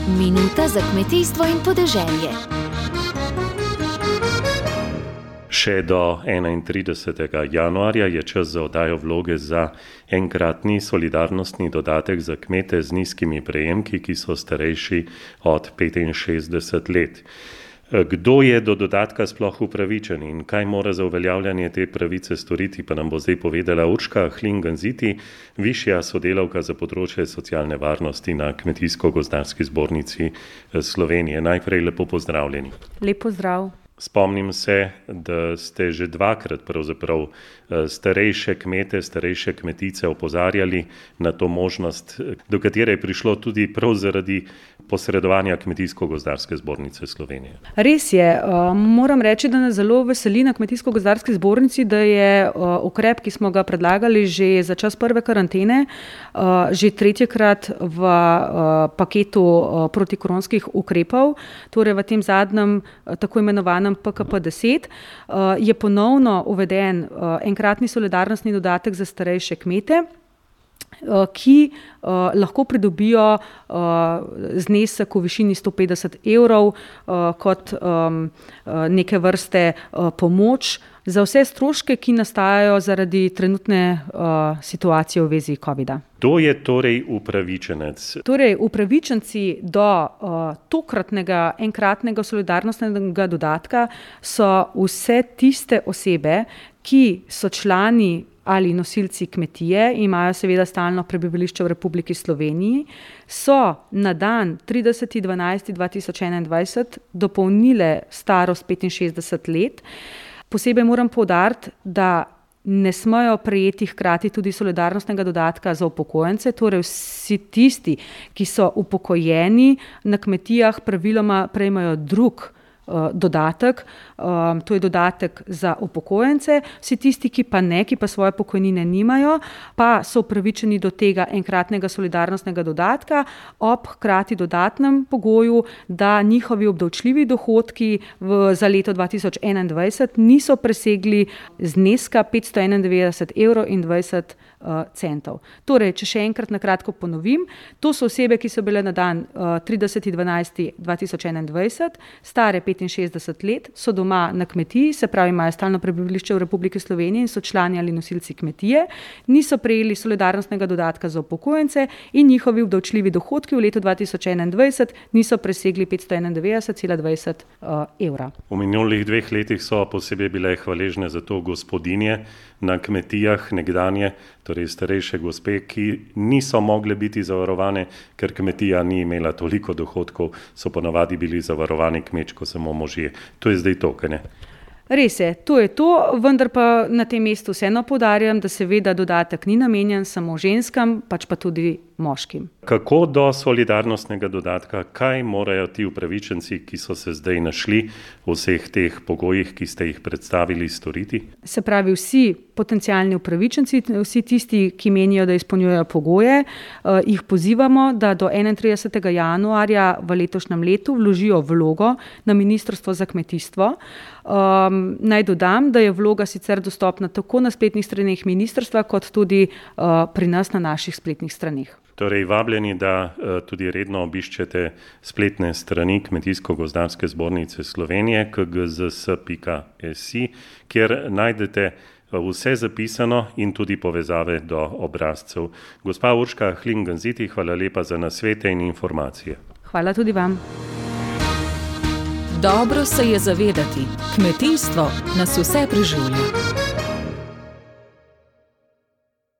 Minuta za kmetijstvo in podeželje. Še do 31. januarja je čas za oddajo vloge za enkratni solidarnostni dodatek za kmete z nizkimi prejemki, ki so starejši od 65 let. Kdo je do dodatka sploh upravičen in kaj mora za uveljavljanje te pravice storiti, pa nam bo zdaj povedala Urška Hlin-Ganziti, višja sodelavka za področje socialne varnosti na Kmetijsko-gozdarski zbornici Slovenije. Najprej lepo pozdravljeni. Lep pozdrav. Spomnim se, da ste že dvakrat pravzaprav starejše kmete, starejše kmetice opozarjali na to možnost, do katere je prišlo tudi prav zaradi posredovanja Kmetijsko-gozdarske zbornice Slovenije. Res je. Moram reči, da nas zelo veseli na Kmetijsko-gozdarski zbornici, da je ukrep, ki smo ga predlagali že za čas prve karantene, že tretjekrat v paketu protikoronskih ukrepov, torej v tem zadnjem tako imenovanem PKP10, je ponovno uveden enkratni solidarnostni dodatek za starejše kmete, ki lahko pridobijo znesek v višini 150 evrov kot neke vrste pomoč za vse stroške, ki nastajajo zaradi trenutne situacije v vezi covida. Kdo je torej upravičenec? Torej, upravičenci do tokratnega enkratnega solidarnostnega dodatka so vse tiste osebe, ki so člani ali nosilci kmetije, imajo seveda stalno prebivališče v Republiki Sloveniji, so na dan 30.12.2021 dopolnile starost 65 let. Posebej moram poudariti, da ne smejo prejeti hkrati tudi solidarnostnega dodatka za upokojence, torej vsi tisti, ki so upokojeni na kmetijah, praviloma prejmejo drug dodatek, to je dodatek za upokojence. Vsi tisti, ki pa ne, ki pa svoje pokojnine nimajo, pa so upravičeni do tega enkratnega solidarnostnega dodatka ob hkrati dodatnem pogoju, da njihovi obdavčljivi dohodki za leto 2021 niso presegli zneska 591 evrov in 20 centov. Torej, če še enkrat na kratko ponovim, to so osebe, ki so bile na dan 30.12.2021 stare 65 let, so doma na kmetiji, se pravi imajo stalno prebivališče v Republiki Sloveniji in so člani ali nosilci kmetije, niso prejeli solidarnostnega dodatka za upokojence in njihovi obdavčljivi dohodki v letu 2021 niso presegli 591,20 evra. V minulih 2 letih so posebej bile hvaležne za to gospodinje na kmetijah nekdanje, torej starejše gospe, ki niso mogle biti zavarovane, ker kmetija ni imela toliko dohodkov, so ponavadi bili zavarovani kmečko samo možje. To je zdaj to, kaj ne? Res je, to je to, vendar pa na tem mestu vseeno poudarjam, da seveda dodatek ni namenjen samo ženskam, pač pa tudi moškim. Kako do solidarnostnega dodatka, kaj morajo ti upravičenci, ki so se zdaj našli v vseh teh pogojih, ki ste jih predstavili, storiti? Se pravi, vsi potencialni upravičenci, vsi tisti, ki menijo, da izpolnjujejo pogoje, jih pozivamo, da do 31. januarja v letošnjem letu vložijo vlogo na Ministrstvo za kmetijstvo. Naj dodam, da je vloga sicer dostopna tako na spletnih straneh ministrstva, kot tudi pri nas na naših spletnih straneh. Torej, vabljeni, da tudi redno obiščete spletne strani Kmetijsko-gozdarske zbornice Slovenije, kgzs.si, kjer najdete vse zapisano in tudi povezave do obrazcev. Gospa Urška Hlin-Ganziti, hvala lepa za nasvete in informacije. Hvala tudi vam. Dobro se je zavedati, kmetijstvo nas vse preživlja.